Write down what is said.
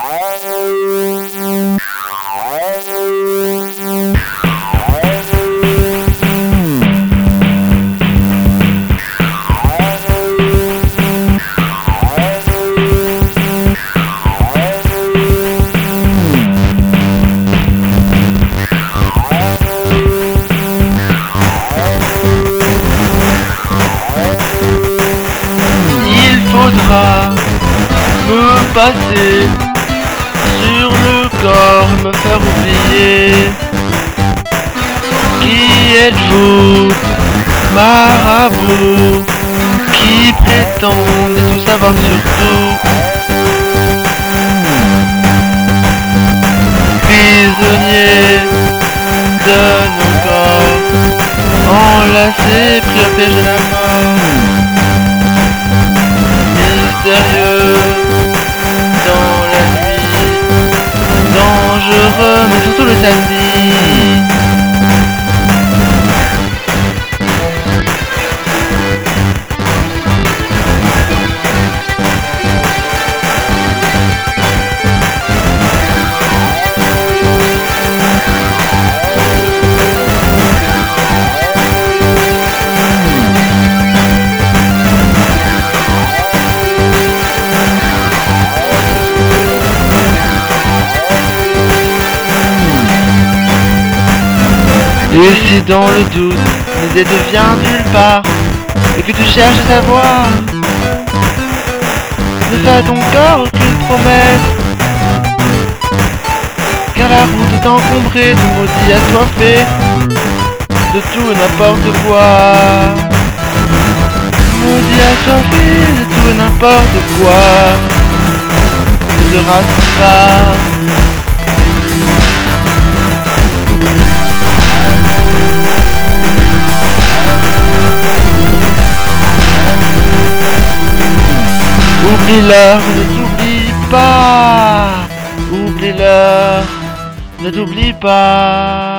Me passer sur le corps, me faire oublier. Qui êtes-vous, marabout, qui prétendent tout savoir sur tout? Prisonniers de nos corps, enlacés, pris au piège de la mort. Mystérieux dans la nuit, dangereux mais surtout le samedi. Et si dans le doute, l'idée devient nulle part, et que tu cherches à savoir, ne fais à ton corps aucune promesse, car la route est encombrée de maudits assoiffés, de tout et n'importe quoi. Maudits assoiffés de tout et n'importe quoi, ne te rassure pas. Oublie-leur, ne t'oublie pas. Oublie-leur, ne t'oublie pas.